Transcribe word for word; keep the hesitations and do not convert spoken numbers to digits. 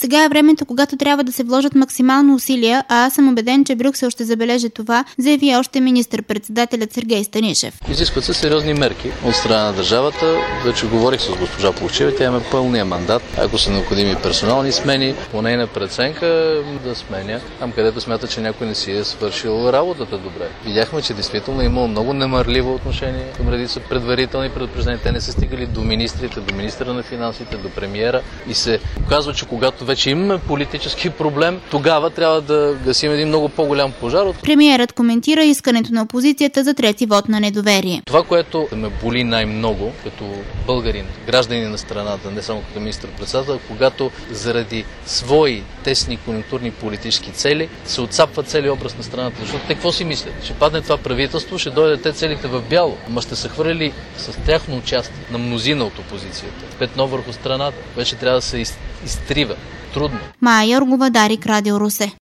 Сега е времето, когато трябва да се вложат максимално усилия, а аз съм убеден, че Брюксел ще забележи това, заяви още министър-председателят Сергей Станишев. Изискват се сериозни мерки от страна на държавата. Вече говорих с госпожа Плугчиева, тя има пълния мандат. Ако са необходими персонални смени, по нейна преценка да сменя там, където смята, че някой не си е свършил работата добре. Видяхме, че действително е имало много немърливо отношение към редица предварителни предупреждения. Те не са стигали до министрите, до министра на финансите, до премиера и се оказва, че когато вече имаме политически проблем, тогава трябва да гасим един много по-голям пожар. Премиерът коментира искането на опозицията за трети вод на недоверие. Това, което ме боли най-много като българин, гражданин на страната, не само като министър-председател, когато заради свои тесни конюнктурни политически цели се отцапва целият образ на страната. Защото те какво си мислят? Ще падне това правителство, ще дойдат те целите в бяло, ама ще са хвърли с тяхно участие на мнозина от опозицията. Петно върху страната. Вече трябва да се из... изтрива. Трудно. Мая Йоргова, Дарик, Радио Русе.